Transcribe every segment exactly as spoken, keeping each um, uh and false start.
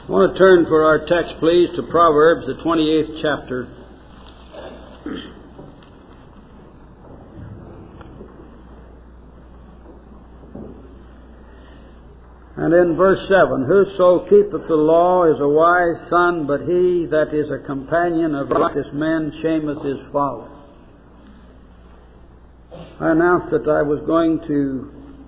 I want to turn for our text, please, to Proverbs, the twenty-eighth chapter. And in verse seven, whoso keepeth the law is a wise son, but he that is a companion of righteous men shameth his father. I announced that I was going to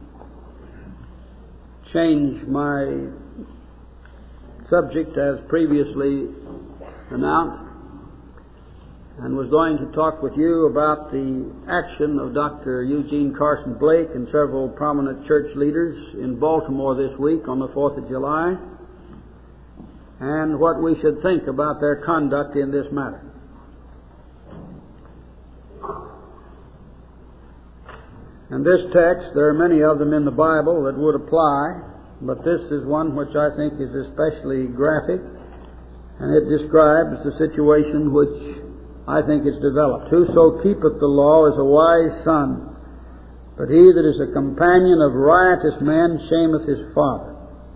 change my subject as previously announced, and was going to talk with you about the action of Doctor Eugene Carson Blake and several prominent church leaders in Baltimore this week on the fourth of July, and what we should think about their conduct in this matter. In this text, there are many of them in the Bible that would apply, but this is one which I think is especially graphic, and it describes the situation which I think is developed. Whoso keepeth the law is a wise son, but he that is a companion of riotous men shameth his father.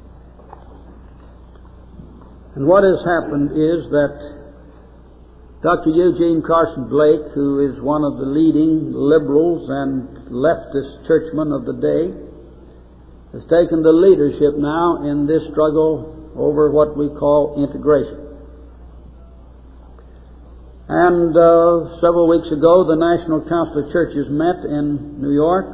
And what has happened is that Doctor Eugene Carson Blake, who is one of the leading liberals and leftist churchmen of the day, has taken the leadership now in this struggle over what we call integration. And uh, several weeks ago, the National Council of Churches met in New York,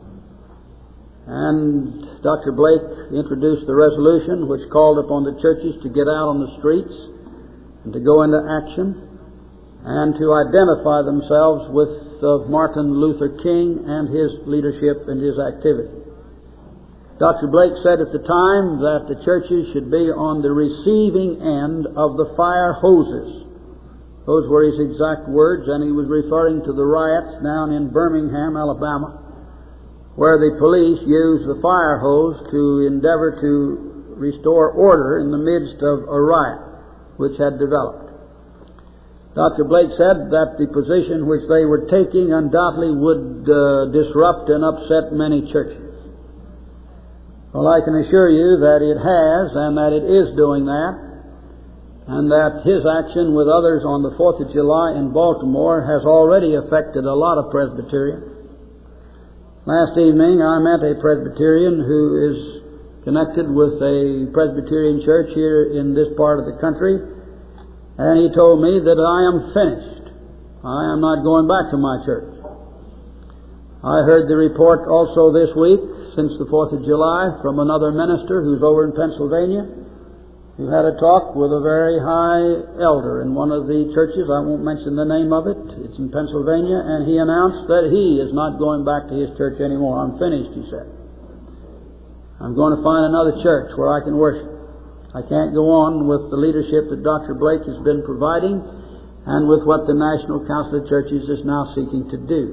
and Doctor Blake introduced the resolution which called upon the churches to get out on the streets and to go into action and to identify themselves with uh, Martin Luther King and his leadership and his activity. Doctor Blake said at the time that the churches should be on the receiving end of the fire hoses. Those were his exact words, and he was referring to the riots down in Birmingham, Alabama, where the police used the fire hose to endeavor to restore order in the midst of a riot which had developed. Doctor Blake said that the position which they were taking undoubtedly would uh, disrupt and upset many churches. Well, I can assure you that it has, and that it is doing that, and that his action with others on the fourth of July in Baltimore has already affected a lot of Presbyterians. Last evening I met a Presbyterian who is connected with a Presbyterian church here in this part of the country, and he told me that I am finished. I am not going back to my church. I heard the report also this week, since the fourth of July, from another minister who's over in Pennsylvania, who had a talk with a very high elder in one of the churches. I won't mention the name of it. It's in Pennsylvania, and he announced that he is not going back to his church anymore. I'm finished, he said. I'm going to find another church where I can worship. I can't go on with the leadership that Doctor Blake has been providing and with what the National Council of Churches is now seeking to do.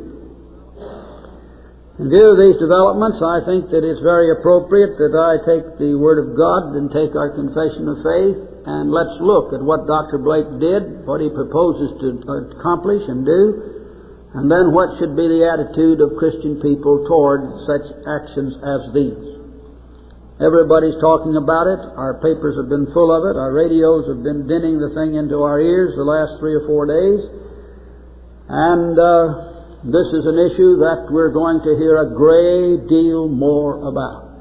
In view of these developments, I think that it's very appropriate that I take the Word of God and take our confession of faith, and let's look at what Doctor Blake did, what he proposes to accomplish and do, and then what should be the attitude of Christian people toward such actions as these. Everybody's talking about it. Our papers have been full of it. Our radios have been dinning the thing into our ears the last three or four days. And uh, this is an issue that we're going to hear a great deal more about.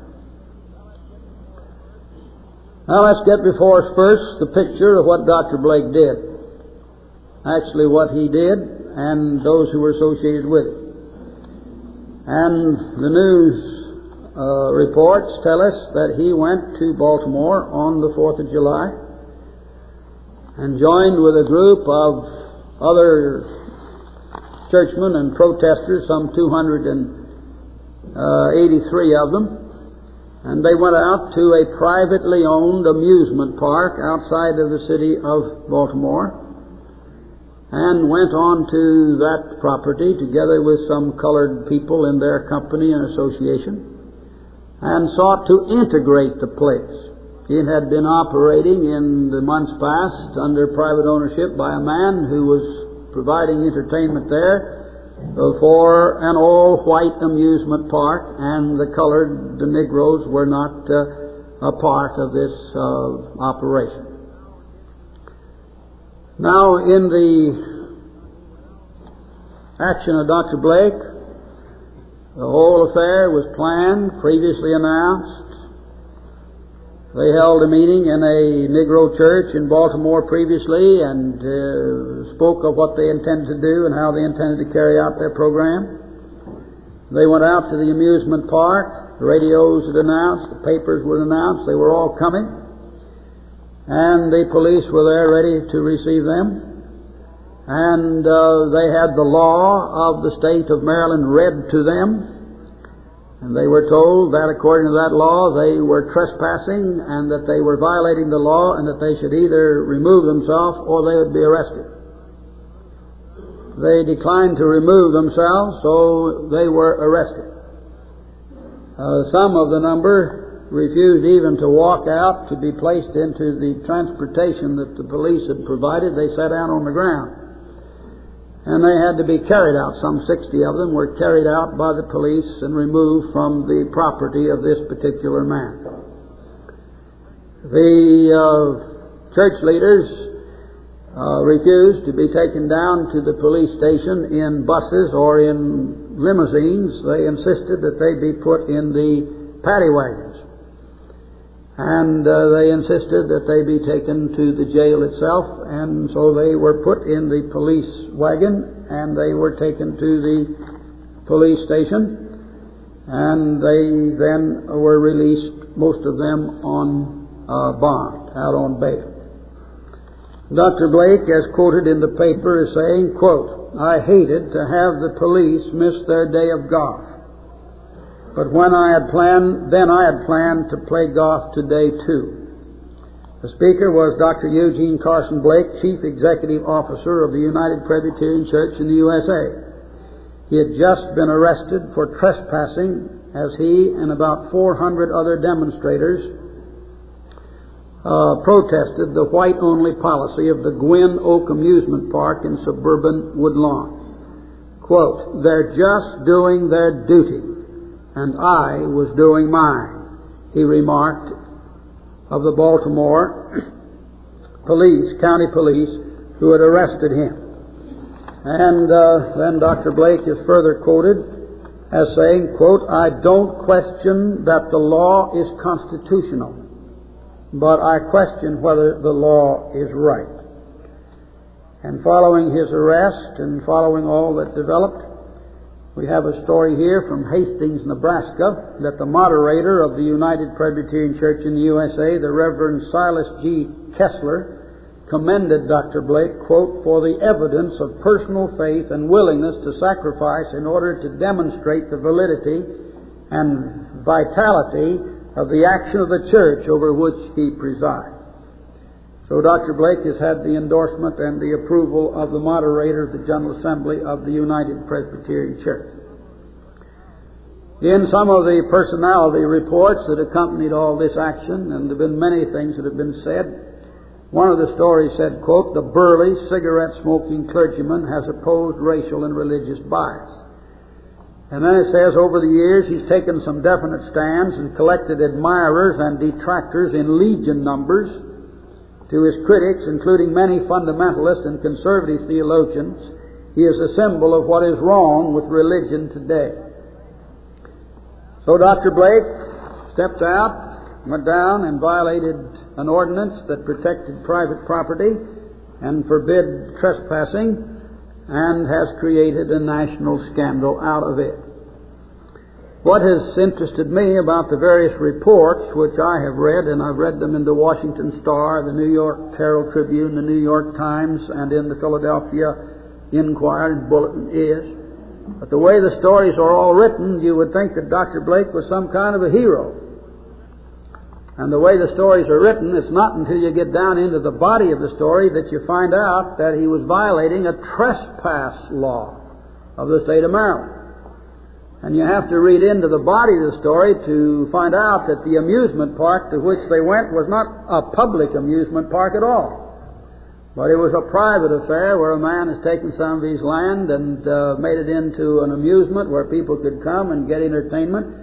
Now let's get before us first the picture of what Doctor Blake did. Actually what he did and those who were associated with it. And the news Uh, reports tell us that he went to Baltimore on the fourth of July and joined with a group of other churchmen and protesters, some two hundred eighty-three of them, and they went out to a privately owned amusement park outside of the city of Baltimore and went on to that property together with some colored people in their company and association, and sought to integrate the place. It had been operating in the months past under private ownership by a man who was providing entertainment there for an all-white amusement park, and the colored, the Negroes, were not uh, a part of this uh, operation. Now, in the action of Doctor Blake, the whole affair was planned, previously announced. They held a meeting in a Negro church in Baltimore previously and uh, spoke of what they intended to do and how they intended to carry out their program. They went out to the amusement park. The radios had announced, the papers were announced, they were all coming. And the police were there ready to receive them. And uh, they had the law of the state of Maryland read to them. And they were told that according to that law they were trespassing and that they were violating the law and that they should either remove themselves or they would be arrested. They declined to remove themselves, so they were arrested. Uh, some of the number refused even to walk out to be placed into the transportation that the police had provided. They sat down on the ground. And they had to be carried out. Some sixty of them were carried out by the police and removed from the property of this particular man. The uh, church leaders uh, refused to be taken down to the police station in buses or in limousines. They insisted that they be put in the paddy wagons. And uh, they insisted that they be taken to the jail itself, and so they were put in the police wagon, and they were taken to the police station, and they then were released, most of them on uh, bond, out on bail. Doctor Blake, as quoted in the paper, is saying, quote, "I hated to have the police miss their day of golf. But when I had planned, then I had planned to play golf today too." The speaker was Doctor Eugene Carson Blake, Chief Executive Officer of the United Presbyterian Church in the U S A. He had just been arrested for trespassing as he and about four hundred other demonstrators uh, protested the white-only policy of the Gwynn Oak Amusement Park in suburban Woodlawn. Quote, "They're just doing their duty, and I was doing mine," he remarked of the Baltimore police, county police, who had arrested him. And uh, then Doctor Blake is further quoted as saying, quote, "I don't question that the law is constitutional, but I question whether the law is right." And following his arrest and following all that developed, we have a story here from Hastings, Nebraska, that the moderator of the United Presbyterian Church in the U S A, the Reverend Silas G. Kessler, commended Doctor Blake, quote, "for the evidence of personal faith and willingness to sacrifice in order to demonstrate the validity and vitality of the action of the church over which he presides." So Doctor Blake has had the endorsement and the approval of the moderator of the General Assembly of the United Presbyterian Church. In some of the personality reports that accompanied all this action, and there have been many things that have been said, one of the stories said, quote, "The burly, cigarette-smoking clergyman has opposed racial and religious bias." And then it says, over the years he's taken some definite stands and collected admirers and detractors in legion numbers. To his critics, including many fundamentalist and conservative theologians, he is a symbol of what is wrong with religion today. So Doctor Blake stepped out, went down and violated an ordinance that protected private property and forbid trespassing, and has created a national scandal out of it. What has interested me about the various reports which I have read, and I've read them in the Washington Star, the New York Herald Tribune, the New York Times, and in the Philadelphia Inquirer and Bulletin, is that the way the stories are all written, you would think that Doctor Blake was some kind of a hero. And the way the stories are written, it's not until you get down into the body of the story that you find out that he was violating a trespass law of the state of Maryland. And you have to read into the body of the story to find out that the amusement park to which they went was not a public amusement park at all. But it was a private affair where a man has taken somebody's land and uh, made it into an amusement where people could come and get entertainment.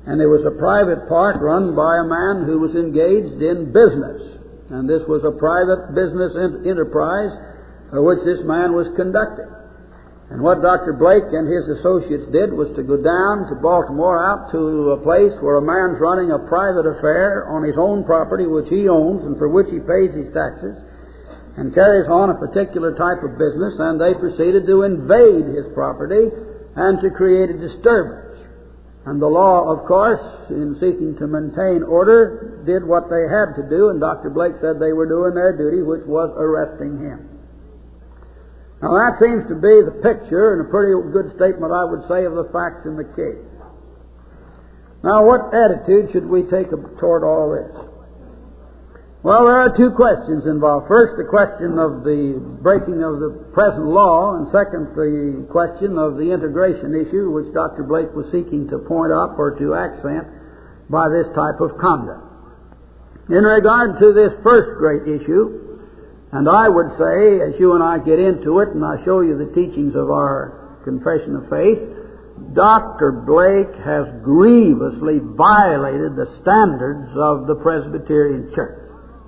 And there was a private part run by a man who was engaged in business. And this was a private business enterprise uh, which this man was conducting. And what Doctor Blake and his associates did was to go down to Baltimore, out to a place where a man's running a private affair on his own property, which he owns and for which he pays his taxes, and carries on a particular type of business, and they proceeded to invade his property and to create a disturbance. And the law, of course, in seeking to maintain order, did what they had to do, and Doctor Blake said they were doing their duty, which was arresting him. Now that seems to be the picture, and a pretty good statement, I would say, of the facts in the case. Now, what attitude should we take toward all this? Well, there are two questions involved. First, the question of the breaking of the present law, and second, the question of the integration issue, which Doctor Blake was seeking to point up or to accent by this type of conduct. In regard to this first great issue, and I would say, as you and I get into it, and I show you the teachings of our confession of faith, Doctor Blake has grievously violated the standards of the Presbyterian Church.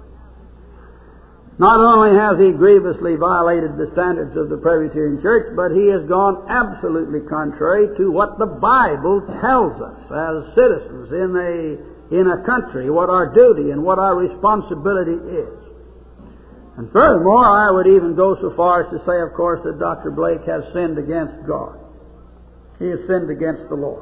Not only has he grievously violated the standards of the Presbyterian Church, but he has gone absolutely contrary to what the Bible tells us as citizens in a, in a country, what our duty and what our responsibility is. And furthermore, I would even go so far as to say, of course, that Doctor Blake has sinned against God. He has sinned against the Lord.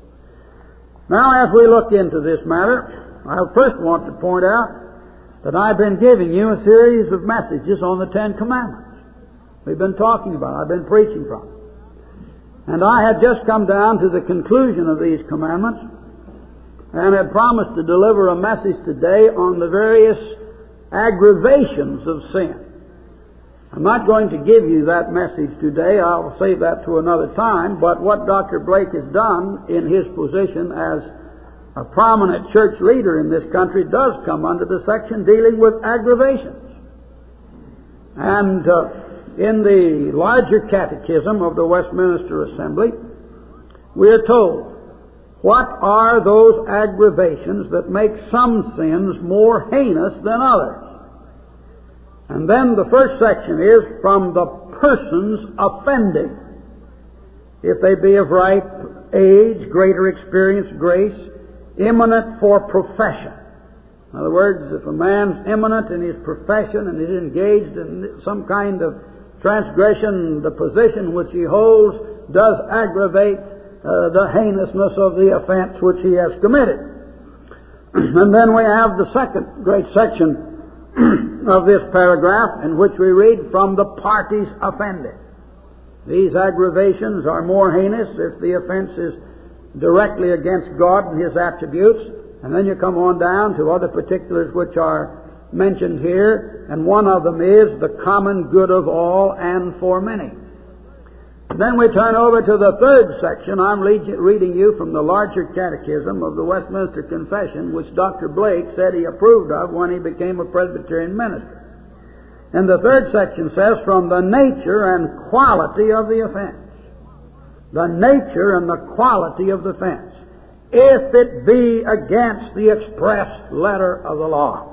Now, as we look into this matter, I first want to point out that I've been giving you a series of messages on the Ten Commandments. We've been talking about it. I've been preaching from it. And I had just come down to the conclusion of these commandments and had promised to deliver a message today on the various aggravations of sin. I'm not going to give you that message today. I'll save that to another time. But what Doctor Blake has done in his position as a prominent church leader in this country does come under the section dealing with aggravations. And uh, in the larger catechism of the Westminster Assembly, we are told, what are those aggravations that make some sins more heinous than others? And then the first section is from the persons offending. If they be of ripe age, greater experience, grace, eminent for profession. In other words, if a man's eminent in his profession and is engaged in some kind of transgression, the position which he holds does aggravate uh, the heinousness of the offense which he has committed. And then we have the second great section of this paragraph in which we read from the parties offended. These aggravations are more heinous if the offense is directly against God and His attributes. And then you come on down to other particulars which are mentioned here, and one of them is the common good of all and for many. Then we turn over to the third section. I'm reading you from the larger catechism of the Westminster Confession, which Doctor Blake said he approved of when he became a Presbyterian minister. And the third section says, from the nature and quality of the offense. The nature and the quality of the offense. If it be against the express letter of the law.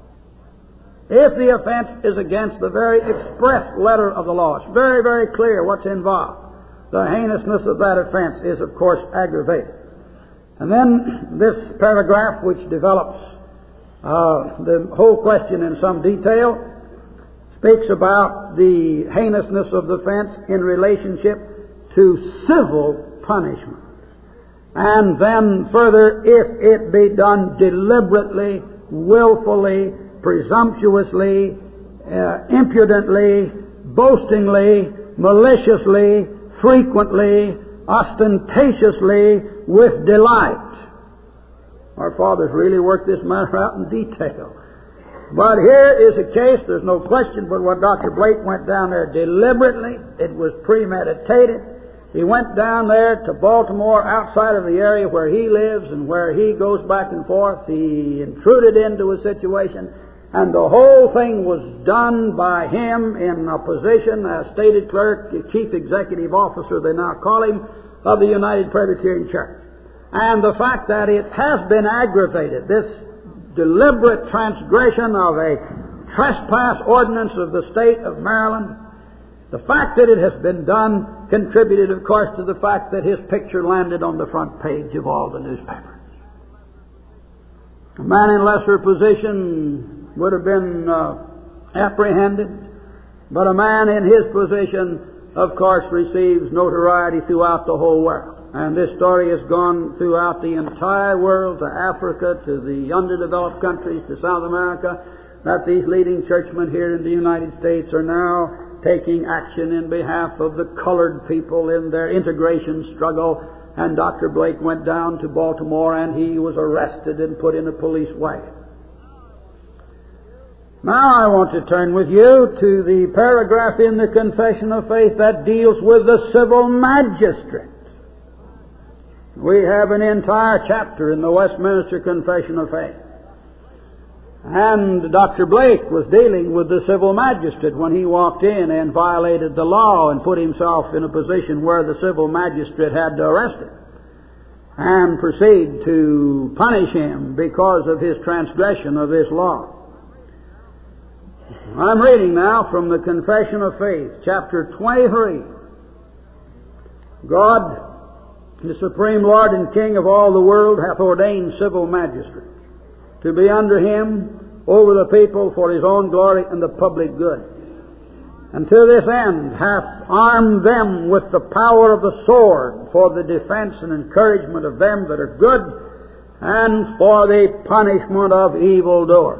If the offense is against the very express letter of the law, it's very, very clear what's involved. The heinousness of that offense is, of course, aggravated. And then this paragraph, which develops uh, the whole question in some detail, speaks about the heinousness of the offense in relationship to civil punishment. And then further, if it be done deliberately, willfully, presumptuously, uh, impudently, boastingly, maliciously, frequently, ostentatiously, with delight. Our fathers really worked this matter out in detail. But here is a case, there's no question but what Doctor Blake went down there deliberately. It was premeditated. He went down there to Baltimore, outside of the area where he lives and where he goes back and forth. He intruded into a situation, and the whole thing was done by him in a position as stated clerk, chief executive officer, they now call him, of the United Presbyterian Church. and the fact that it has been aggravated, this deliberate transgression of a trespass ordinance of the state of Maryland, the fact that it has been done contributed, of course, to the fact that his picture landed on the front page of all the newspapers. A man in lesser position would have been uh, apprehended, but a man in his position, of course, receives notoriety throughout the whole world. And this story has gone throughout the entire world, to Africa, to the underdeveloped countries, to South America, that these leading churchmen here in the United States are now taking action in behalf of the colored people in their integration struggle. And Doctor Blake went down to Baltimore and he was arrested and put in a police wagon. Now I want to turn with you to the paragraph in the Confession of Faith that deals with the civil magistrate. We have an entire chapter in the Westminster Confession of Faith. And Doctor Blake was dealing with the civil magistrate when he walked in and violated the law and put himself in a position where the civil magistrate had to arrest him and proceed to punish him because of his transgression of this law. I'm reading now from the Confession of Faith, chapter twenty-three. God, the supreme Lord and King of all the world, hath ordained civil magistrates to be under him over the people for his own glory and the public good. And to this end hath armed them with the power of the sword for the defense and encouragement of them that are good, and for the punishment of evildoers.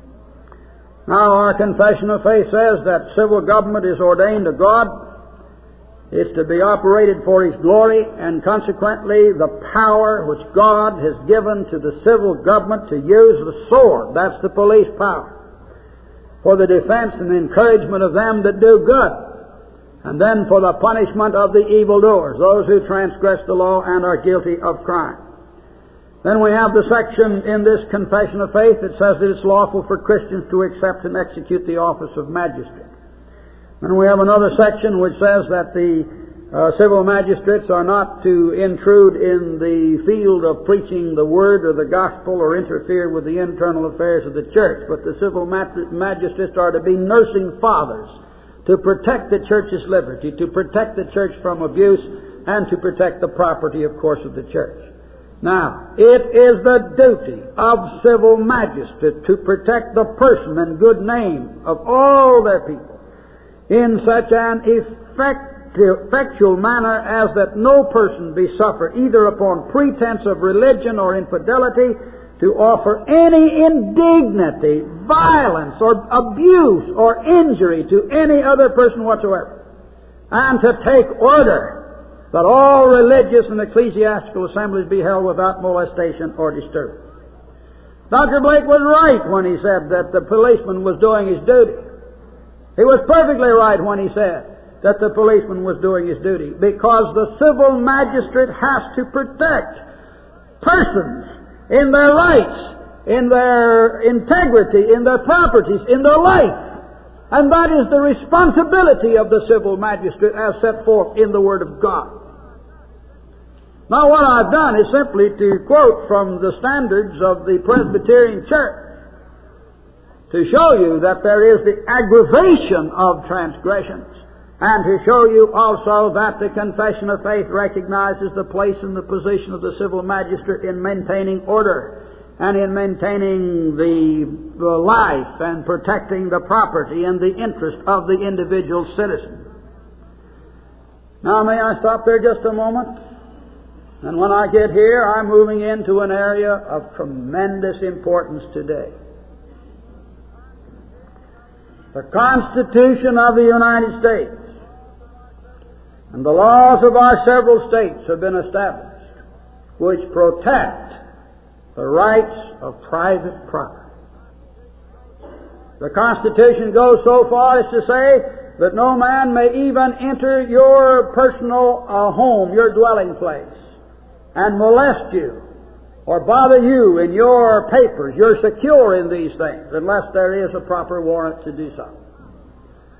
Now our Confession of Faith says that civil government is ordained of God. It's to be operated for his glory, and consequently the power which God has given to the civil government to use the sword, that's the police power, for the defense and encouragement of them that do good, and then for the punishment of the evildoers, those who transgress the law and are guilty of crime. Then we have the section in this Confession of Faith that says that it's lawful for Christians to accept and execute the office of magistrate. And we have another section which says that the uh, civil magistrates are not to intrude in the field of preaching the word or the gospel or interfere with the internal affairs of the church, but the civil magistrates are to be nursing fathers to protect the church's liberty, to protect the church from abuse, and to protect the property, of course, of the church. Now, it is the duty of civil magistrates to protect the person and good name of all their people in such an effectual manner as that no person be suffered either upon pretense of religion or infidelity to offer any indignity, violence, or abuse or injury to any other person whatsoever, and to take order that all religious and ecclesiastical assemblies be held without molestation or disturbance. Doctor Blake was right when he said that the policeman was doing his duty. He was perfectly right when he said that the policeman was doing his duty, because the civil magistrate has to protect persons in their rights, in their integrity, in their properties, in their life. And that is the responsibility of the civil magistrate as set forth in the Word of God. Now what I've done is simply to quote from the standards of the Presbyterian Church to show you that there is the aggravation of transgressions, and to show you also that the Confession of Faith recognizes the place and the position of the civil magistrate in maintaining order and in maintaining the, the life and protecting the property and the interest of the individual citizen. Now may I stop there just a moment? And when I get here, I'm moving into an area of tremendous importance today. The Constitution of the United States and the laws of our several states have been established, which protect the rights of private property. The Constitution goes so far as to say that no man may even enter your personal uh, home, your dwelling place, and molest you or bother you in your papers. You're secure in these things unless there is a proper warrant to do so.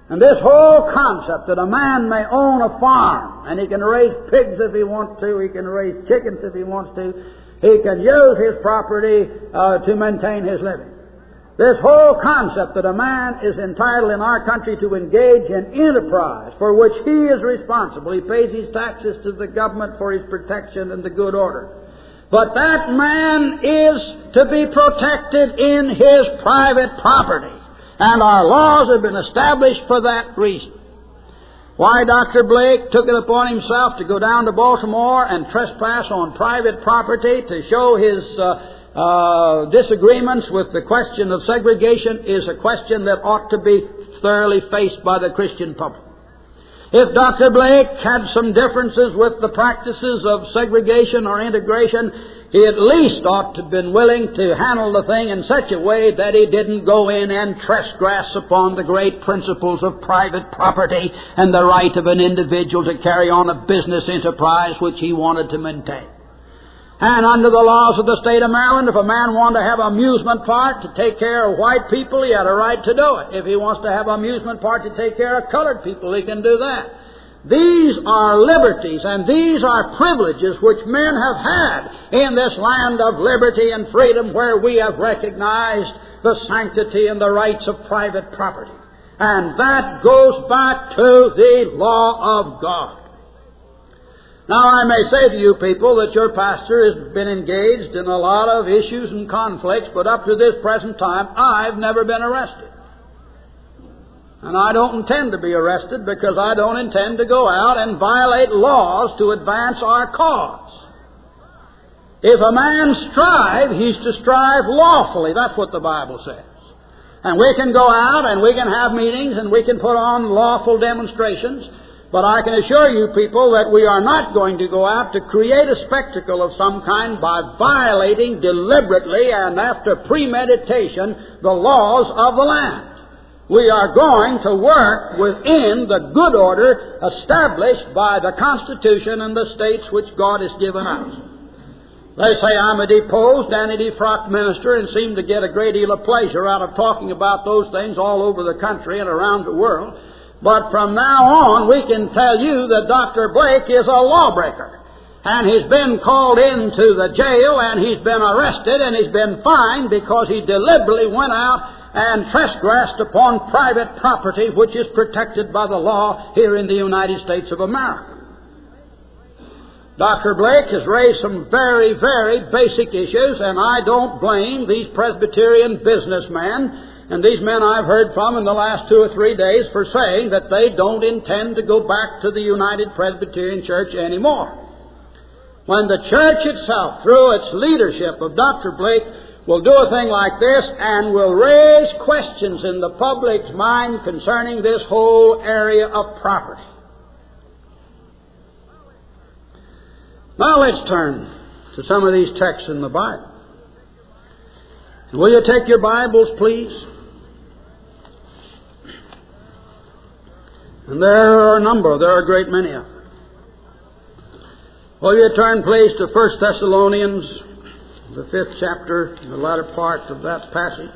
And this whole concept that a man may own a farm, and he can raise pigs if he wants to, he can raise chickens if he wants to, he can use his property uh, to maintain his living. This whole concept that a man is entitled in our country to engage in enterprise for which he is responsible. He pays his taxes to the government for his protection and the good order. But that man is to be protected in his private property. And our laws have been established for that reason. Why Doctor Blake took it upon himself to go down to Baltimore and trespass on private property to show his uh, uh, disagreements with the question of segregation is a question that ought to be thoroughly faced by the Christian public. If Doctor Blake had some differences with the practices of segregation or integration, he at least ought to have been willing to handle the thing in such a way that he didn't go in and trespass upon the great principles of private property and the right of an individual to carry on a business enterprise which he wanted to maintain. And under the laws of the state of Maryland, if a man wanted to have an amusement park to take care of white people, he had a right to do it. If he wants to have an amusement park to take care of colored people, he can do that. These are liberties and these are privileges which men have had in this land of liberty and freedom where we have recognized the sanctity and the rights of private property. And that goes back to the law of God. Now, I may say to you people that your pastor has been engaged in a lot of issues and conflicts, but up to this present time, I've never been arrested. And I don't intend to be arrested because I don't intend to go out and violate laws to advance our cause. If a man strive, he's to strive lawfully. That's what the Bible says. And we can go out and we can have meetings and we can put on lawful demonstrations. But I can assure you people that we are not going to go out to create a spectacle of some kind by violating deliberately and after premeditation the laws of the land. We are going to work within the good order established by the Constitution and the states which God has given us. They say I'm a deposed and a defrocked minister and seem to get a great deal of pleasure out of talking about those things all over the country and around the world. But from now on, we can tell you that Doctor Blake is a lawbreaker. And he's been called into the jail, and he's been arrested, and he's been fined because he deliberately went out and trespassed upon private property which is protected by the law here in the United States of America. Doctor Blake has raised some very, very basic issues, and I don't blame these Presbyterian businessmen and these men I've heard from in the last two or three days for saying that they don't intend to go back to the United Presbyterian Church anymore. When the church itself, through its leadership of Doctor Blake, will do a thing like this and will raise questions in the public's mind concerning this whole area of property. Now let's turn to some of these texts in the Bible. Will you take your Bibles, please? And there are a number, there are a great many of them. Will you turn, please, to First Thessalonians, the fifth chapter, the latter part of that passage.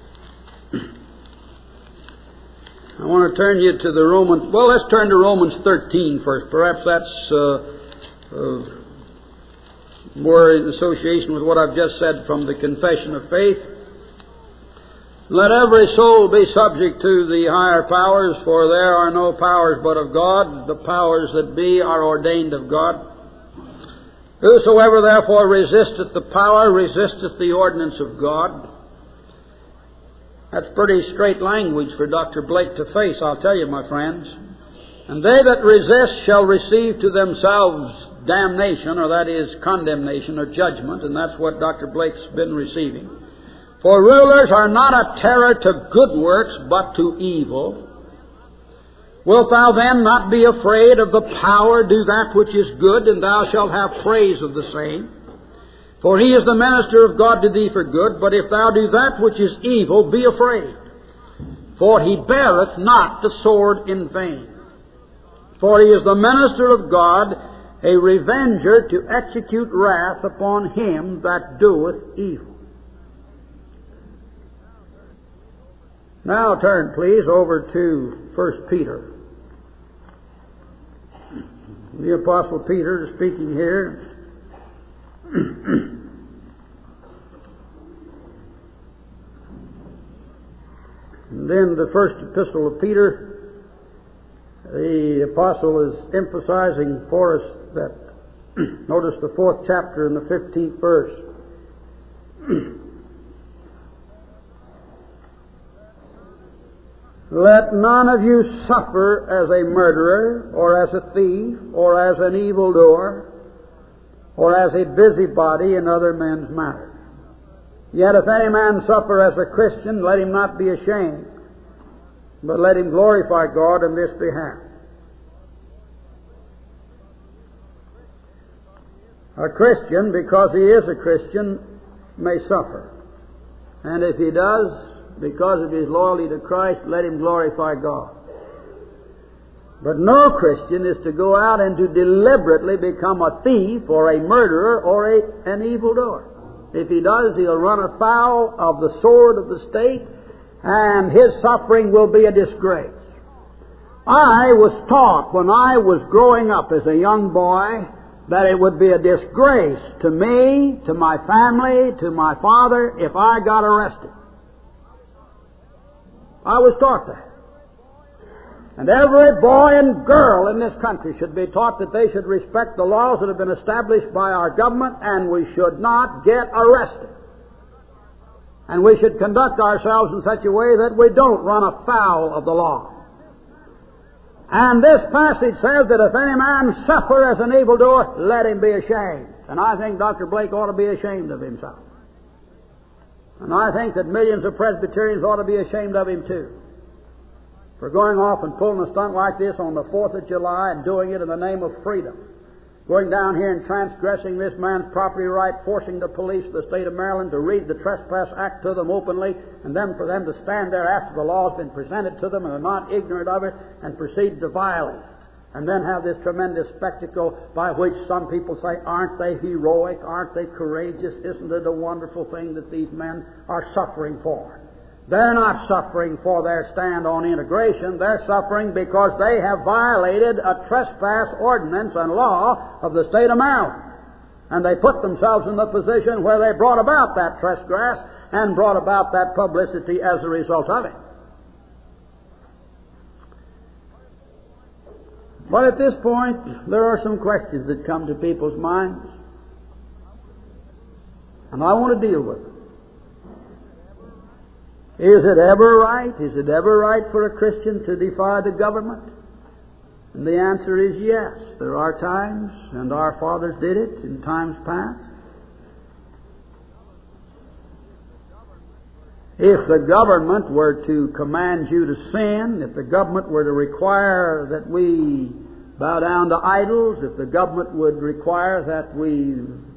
I want to turn you to the Romans. Well, let's turn to Romans thirteen first. Perhaps that's uh, uh, more in association with what I've just said from the Confession of Faith. Let every soul be subject to the higher powers, for there are no powers but of God. The powers that be are ordained of God. Whosoever therefore resisteth the power, resisteth the ordinance of God. That's pretty straight language for Doctor Blake to face, I'll tell you, my friends. And they that resist shall receive to themselves damnation, or that is condemnation or judgment, and that's what Doctor Blake's been receiving. For rulers are not a terror to good works, but to evil. Wilt thou then not be afraid of the power? Do that which is good, and thou shalt have praise of the same. For he is the minister of God to thee for good, but if thou do that which is evil, be afraid. For he beareth not the sword in vain. For he is the minister of God, a revenger to execute wrath upon him that doeth evil. Now turn, please, over to First Peter. The Apostle Peter is speaking here. And then the first epistle of Peter, the apostle is emphasizing for us that, notice the fourth chapter and the fifteenth verse. Let none of you suffer as a murderer, or as a thief, or as an evildoer, or as a busybody in other men's matters. Yet if any man suffer as a Christian, let him not be ashamed, but let him glorify God in this behalf. A Christian, because he is a Christian, may suffer. And if he does, because of his loyalty to Christ, let him glorify God. But no Christian is to go out and to deliberately become a thief or a murderer or a, an evildoer. If he does, he'll run afoul of the sword of the state, and his suffering will be a disgrace. I was taught when I was growing up as a young boy that it would be a disgrace to me, to my family, to my father, if I got arrested. I was taught that. And every boy and girl in this country should be taught that they should respect the laws that have been established by our government, and we should not get arrested. And we should conduct ourselves in such a way that we don't run afoul of the law. And this passage says that if any man suffer as an evildoer, let him be ashamed. And I think Doctor Blake ought to be ashamed of himself. And I think that millions of Presbyterians ought to be ashamed of him too, for going off and pulling a stunt like this on the fourth of July and doing it in the name of freedom. Going down here and transgressing this man's property right, forcing the police of the state of Maryland to read the Trespass Act to them openly, and then for them to stand there after the law has been presented to them and are not ignorant of it and proceed to violate it. And then have this tremendous spectacle by which some people say, aren't they heroic? Aren't they courageous? Isn't it a wonderful thing that these men are suffering for? They're not suffering for their stand on integration. They're suffering because they have violated a trespass ordinance and law of the state of Maryland. And they put themselves in the position where they brought about that trespass and brought about that publicity as a result of it. But at this point, there are some questions that come to people's minds, and I want to deal with them. Is it ever right? Is it ever right for a Christian to defy the government? And the answer is yes. There are times, and our fathers did it in times past. If the government were to command you to sin, if the government were to require that we bow down to idols, if the government would require that we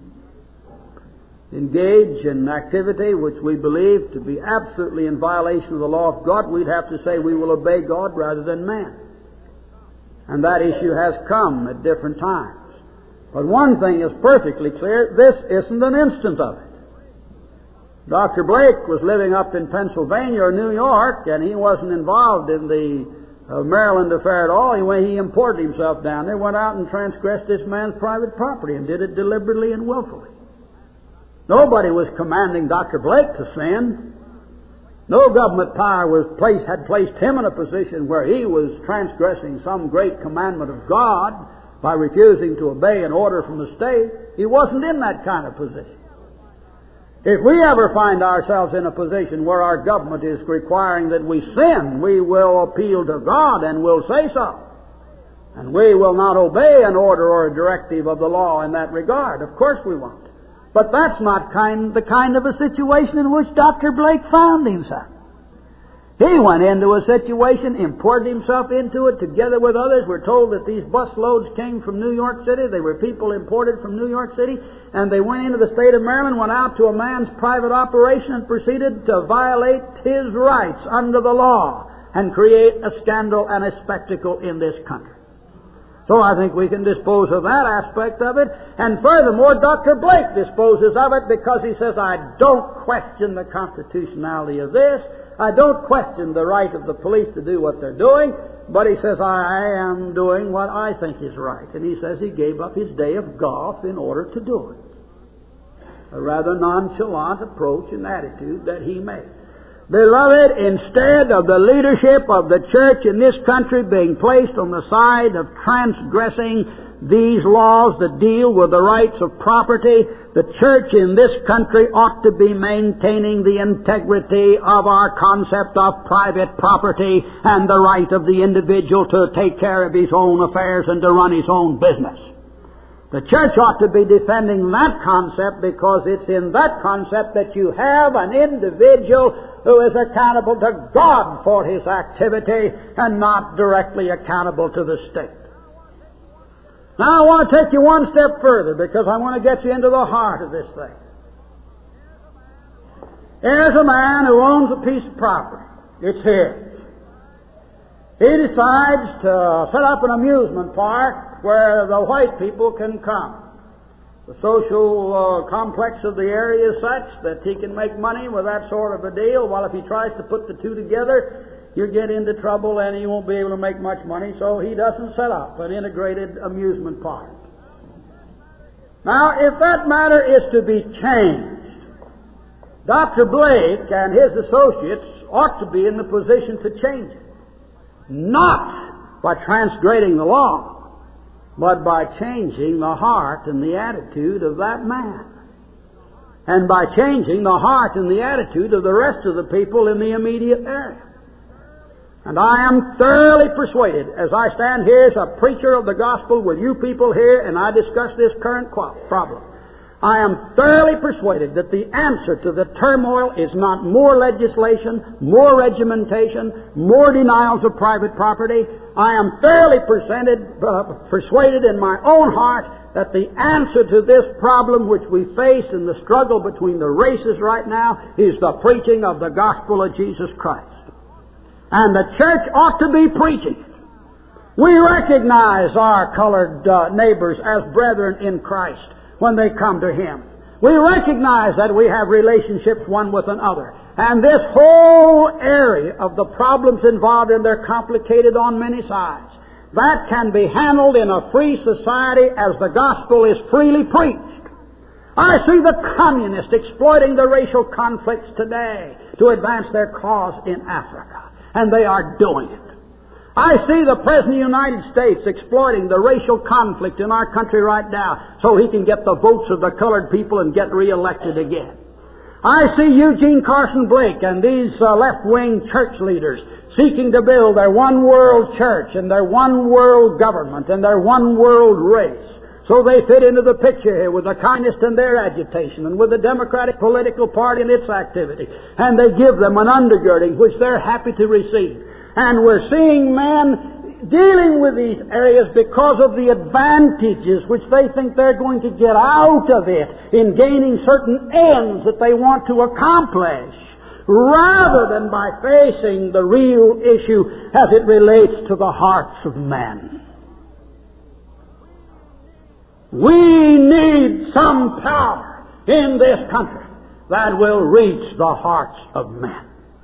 engage in activity which we believe to be absolutely in violation of the law of God, we'd have to say we will obey God rather than man. And that issue has come at different times. But one thing is perfectly clear, this isn't an instant of it. Doctor Blake was living up in Pennsylvania or New York, and he wasn't involved in the uh, Maryland affair at all. He, he imported himself down there, went out and transgressed this man's private property, and did it deliberately and willfully. Nobody was commanding Doctor Blake to sin. No government power was placed, had placed him in a position where he was transgressing some great commandment of God by refusing to obey an order from the state. He wasn't in that kind of position. If we ever find ourselves in a position where our government is requiring that we sin, we will appeal to God and will say so. And we will not obey an order or a directive of the law in that regard. Of course we won't. But that's not kind, the kind of a situation in which Doctor Blake found himself. He went into a situation, imported himself into it together with others. We're told that these bus loads came from New York City. They were people imported from New York City. And they went into the state of Maryland, went out to a man's private operation and proceeded to violate his rights under the law and create a scandal and a spectacle in this country. So I think we can dispose of that aspect of it. And furthermore, Doctor Blake disposes of it because he says, I don't question the constitutionality of this. I don't question the right of the police to do what they're doing, but he says, I am doing what I think is right. And he says he gave up his day of golf in order to do it. A rather nonchalant approach and attitude that he made. Beloved, instead of the leadership of the church in this country being placed on the side of transgressing these laws that deal with the rights of property, the church in this country ought to be maintaining the integrity of our concept of private property and the right of the individual to take care of his own affairs and to run his own business. The church ought to be defending that concept because it's in that concept that you have an individual who is accountable to God for his activity and not directly accountable to the state. Now I want to take you one step further because I want to get you into the heart of this thing. Here's a man who owns a piece of property. It's his. He decides to set up an amusement park where the white people can come. The social uh, complex of the area is such that he can make money with that sort of a deal, while if he tries to put the two together, you'll get into trouble and he won't be able to make much money, so he doesn't set up an integrated amusement park. Now, if that matter is to be changed, Doctor Blake and his associates ought to be in the position to change it. Not by transgrading the law, but by changing the heart and the attitude of that man. And by changing the heart and the attitude of the rest of the people in the immediate area. And I am thoroughly persuaded, as I stand here as a preacher of the gospel with you people here, and I discuss this current problem, I am thoroughly persuaded that the answer to the turmoil is not more legislation, more regimentation, more denials of private property. I am thoroughly uh, persuaded in my own heart that the answer to this problem which we face in the struggle between the races right now is the preaching of the gospel of Jesus Christ. And the church ought to be preaching it. We recognize our colored uh, neighbors as brethren in Christ when they come to Him. We recognize that we have relationships one with another. And this whole area of the problems involved, and they're complicated on many sides, that can be handled in a free society as the gospel is freely preached. I see the communists exploiting the racial conflicts today to advance their cause in Africa. And they are doing it. I see the President of the United States exploiting the racial conflict in our country right now so he can get the votes of the colored people and get reelected again. I see Eugene Carson Blake and these uh, left-wing church leaders seeking to build their one world church and their one world government and their one world race. So they fit into the picture here with the communists and their agitation and with the Democratic political party and its activity. And they give them an undergirding which they're happy to receive. And we're seeing men dealing with these areas because of the advantages which they think they're going to get out of it in gaining certain ends that they want to accomplish, rather than by facing the real issue as it relates to the hearts of men. We need some power in this country that will reach the hearts of men.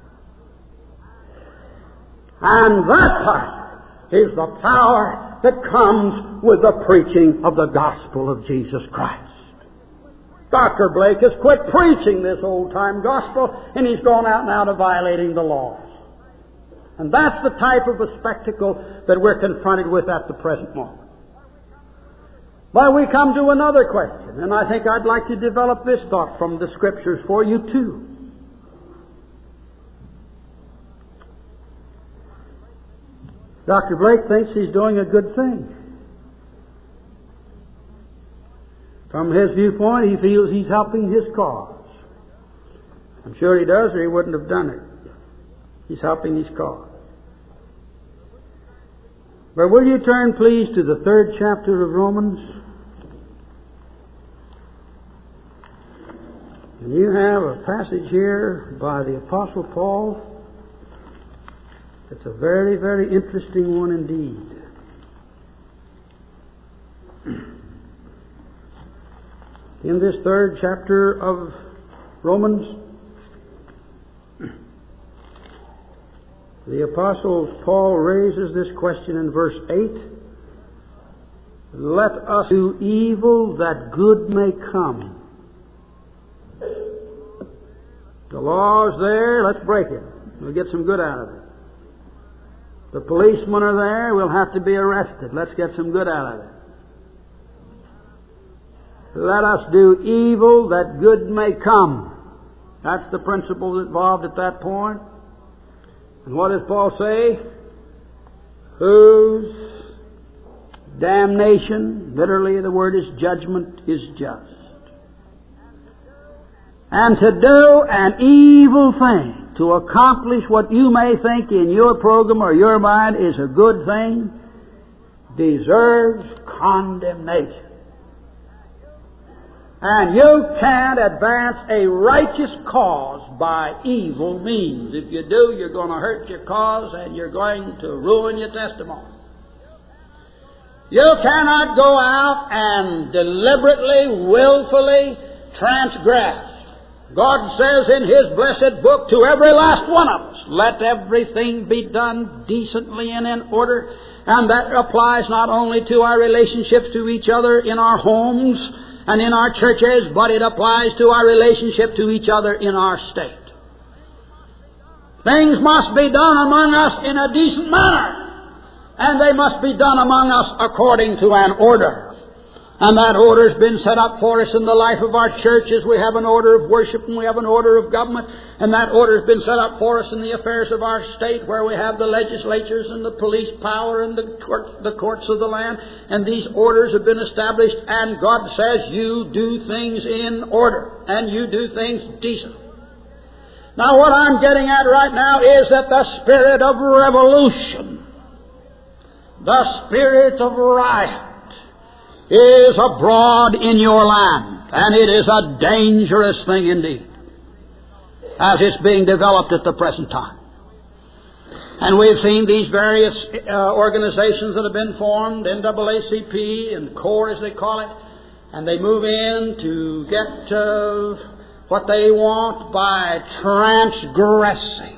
And that power is the power that comes with the preaching of the gospel of Jesus Christ. Doctor Blake has quit preaching this old-time gospel, and he's gone out now to violating the laws. And that's the type of a spectacle that we're confronted with at the present moment. But we come to another question, and I think I'd like to develop this thought from the Scriptures for you too. Doctor Blake thinks he's doing a good thing. From his viewpoint, he feels he's helping his cause. I'm sure he does, or he wouldn't have done it. He's helping his cause. But will you turn, please, to the third chapter of Romans? And you have a passage here by the Apostle Paul. It's a very, very interesting one indeed. In this third chapter of Romans, The Apostle Paul raises this question in verse eight. Let us do evil that good may come. The law's there, let's break it. We'll get some good out of it. The policemen are there, we'll have to be arrested. Let's get some good out of it. Let us do evil that good may come. That's the principle involved at that point. And what does Paul say? Whose damnation, literally the word is judgment, is just. And to do an evil thing, to accomplish what you may think in your program or your mind is a good thing, deserves condemnation. And you can't advance a righteous cause by evil means. If you do, you're going to hurt your cause and you're going to ruin your testimony. You cannot go out and deliberately, willfully transgress. God says in His blessed book to every last one of us, let everything be done decently and in order. And that applies not only to our relationships to each other in our homes and in our churches, but it applies to our relationship to each other in our state. Things must be done among us in a decent manner, and they must be done among us according to an order. And that order has been set up for us in the life of our churches. We have an order of worship and we have an order of government. And that order has been set up for us in the affairs of our state, where we have the legislatures and the police power and the, court, the courts of the land. And these orders have been established, and God says you do things in order and you do things decent. Now what I'm getting at right now is that the spirit of revolution, the spirit of riot, is abroad in your land, and it is a dangerous thing indeed, as it's being developed at the present time. And we've seen these various uh, organizations that have been formed, N double A C P and CORE as they call it, and they move in to get uh, what they want by transgressing.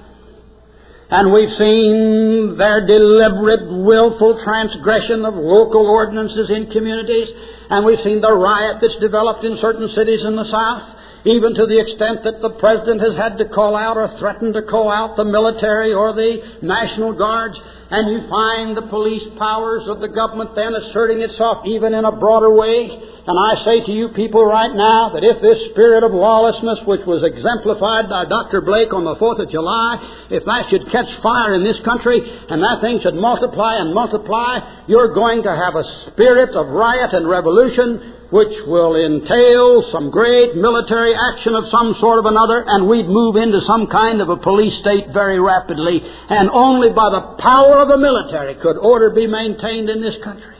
And we've seen their deliberate, willful transgression of local ordinances in communities. And we've seen the riot that's developed in certain cities in the South, even to the extent that the President has had to call out or threatened to call out the military or the National Guards. And you find the police powers of the government then asserting itself even in a broader way. And I say to you people right now that if this spirit of lawlessness, which was exemplified by Doctor Blake on the fourth of July, if that should catch fire in this country and that thing should multiply and multiply, you're going to have a spirit of riot and revolution which will entail some great military action of some sort of another, and we'd move into some kind of a police state very rapidly. And only by the power of the military could order be maintained in this country.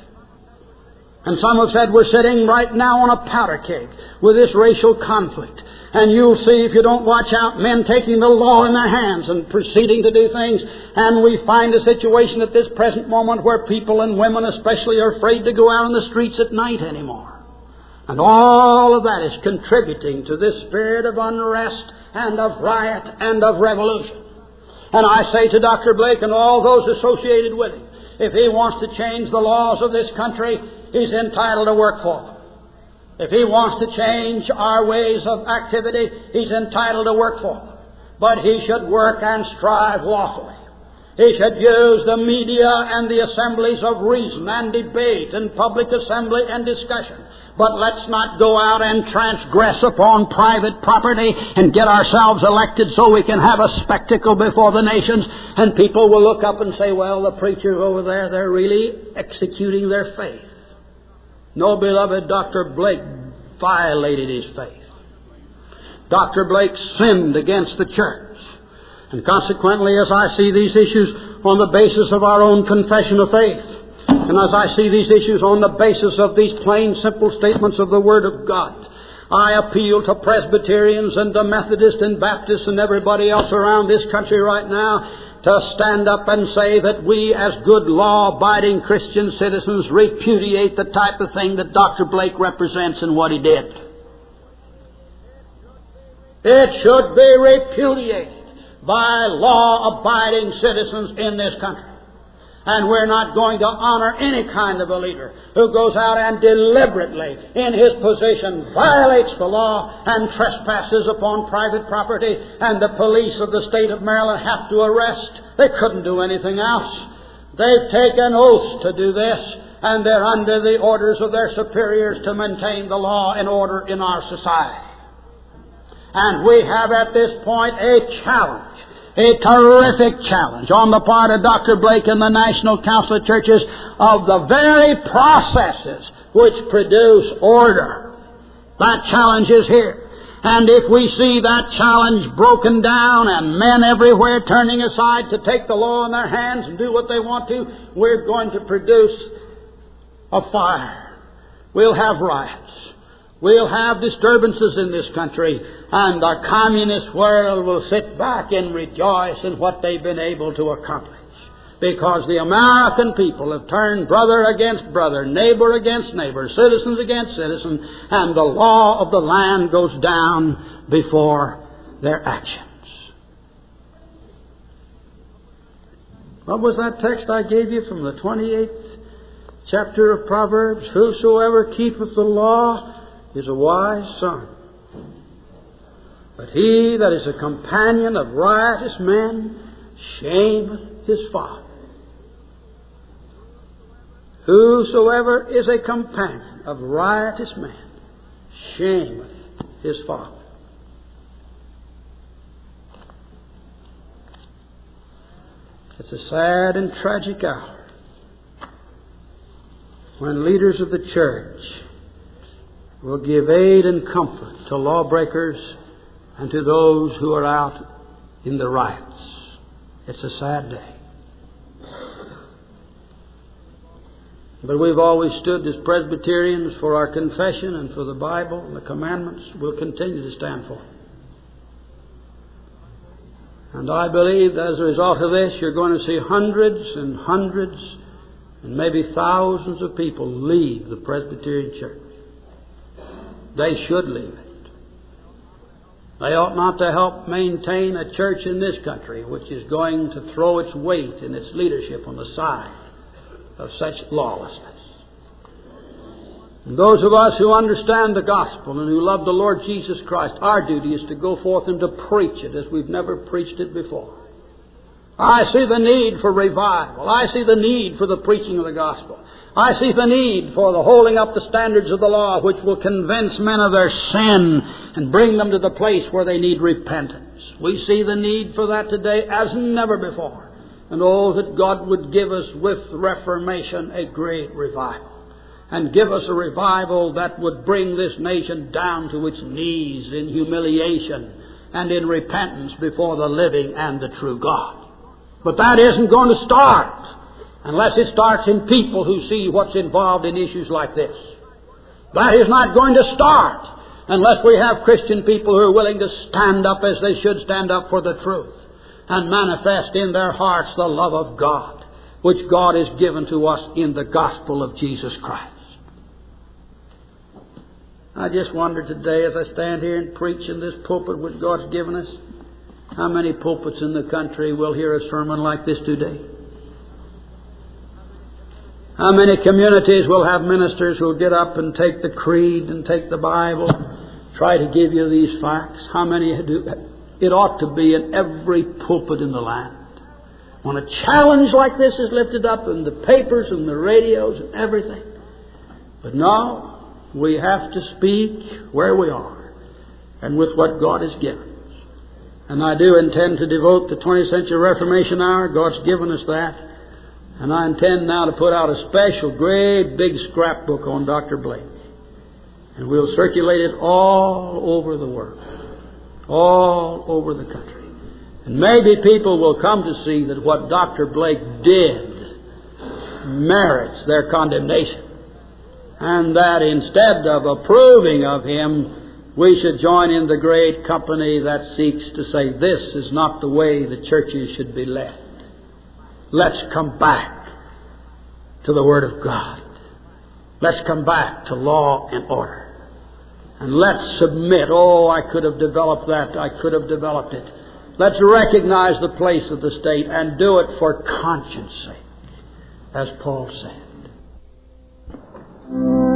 And some have said we're sitting right now on a powder keg with this racial conflict. And you'll see, if you don't watch out, men taking the law in their hands and proceeding to do things. And we find a situation at this present moment where people, and women especially, are afraid to go out on the streets at night anymore. And all of that is contributing to this spirit of unrest and of riot and of revolution. And I say to Doctor Blake and all those associated with him, if he wants to change the laws of this country, he's entitled to work for them. If he wants to change our ways of activity, he's entitled to work for them. But he should work and strive lawfully. He should use the media and the assemblies of reason and debate and public assembly and discussion. But let's not go out and transgress upon private property and get ourselves elected so we can have a spectacle before the nations. And people will look up and say, well, the preachers over there, they're really executing their faith. No, beloved, Doctor Blake violated his faith. Doctor Blake sinned against the church. And consequently, as I see these issues on the basis of our own confession of faith, and as I see these issues on the basis of these plain, simple statements of the Word of God, I appeal to Presbyterians and to Methodists and Baptists and everybody else around this country right now to stand up and say that we, as good law-abiding Christian citizens, repudiate the type of thing that Doctor Blake represents and what he did. It should be repudiated. by law-abiding citizens in this country. And we're not going to honor any kind of a leader who goes out and deliberately, in his position, violates the law and trespasses upon private property, and the police of the state of Maryland have to arrest. They couldn't do anything else. They've taken oaths to do this, and they're under the orders of their superiors to maintain the law and order in our society. And we have at this point a challenge, a terrific challenge on the part of Doctor Blake and the National Council of Churches of the very processes which produce order. That challenge is here. And if we see that challenge broken down and men everywhere turning aside to take the law in their hands and do what they want to, we're going to produce a fire. We'll have riots. We'll have disturbances in this country, and the communist world will sit back and rejoice in what they've been able to accomplish. Because the American people have turned brother against brother, neighbor against neighbor, citizens against citizen, and the law of the land goes down before their actions. What was that text I gave you from the twenty-eighth chapter of Proverbs? Whosoever keepeth the law is a wise son. But he that is a companion of riotous men shameth his father. Whosoever is a companion of riotous men shameth his father. It's a sad and tragic hour when leaders of the church will give aid and comfort to lawbreakers and to those who are out in the riots. It's a sad day. But we've always stood as Presbyterians for our confession and for the Bible and the commandments. We'll continue to stand for it. And I believe that as a result of this, you're going to see hundreds and hundreds and maybe thousands of people leave the Presbyterian Church. They should leave it. They ought not to help maintain a church in this country which is going to throw its weight and its leadership on the side of such lawlessness. And those of us who understand the gospel and who love the Lord Jesus Christ, our duty is to go forth and to preach it as we've never preached it before. I see the need for revival. I see the need for the preaching of the gospel. I see the need for the holding up the standards of the law which will convince men of their sin and bring them to the place where they need repentance. We see the need for that today as never before. And oh, that God would give us with Reformation a great revival. And give us a revival that would bring this nation down to its knees in humiliation and in repentance before the living and the true God. But that isn't going to start unless it starts in people who see what's involved in issues like this. That is not going to start unless we have Christian people who are willing to stand up as they should stand up for the truth and manifest in their hearts the love of God, which God has given to us in the gospel of Jesus Christ. I just wonder today as I stand here and preach in this pulpit which God's given us, how many pulpits in the country will hear a sermon like this today? How many communities will have ministers who will get up and take the creed and take the Bible, try to give you these facts? How many do? It ought to be in every pulpit in the land. When a challenge like this is lifted up in the papers and the radios and everything. But no, we have to speak where we are and with what God has given. And I do intend to devote the twentieth century Reformation hour. God's given us that. And I intend now to put out a special, great, big scrapbook on Doctor Blake. And we'll circulate it all over the world. All over the country. And maybe people will come to see that what Doctor Blake did merits their condemnation. And that instead of approving of him, we should join in the great company that seeks to say, this is not the way the churches should be led. Let's come back to the Word of God. Let's come back to law and order. And let's submit. Oh, I could have developed that. I could have developed it. Let's recognize the place of the state and do it for conscience sake, as Paul said.